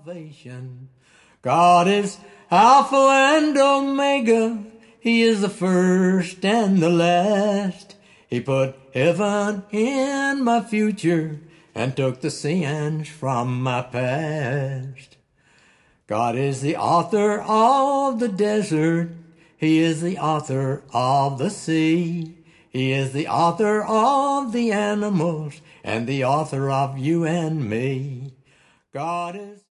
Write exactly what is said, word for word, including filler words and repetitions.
salvation. God is Alpha and Omega. He is the first and the last. He put heaven in my future and took the sins from my past. God is the author of the desert. He is the author of the sea. He is the author of the animals and the author of you and me. God is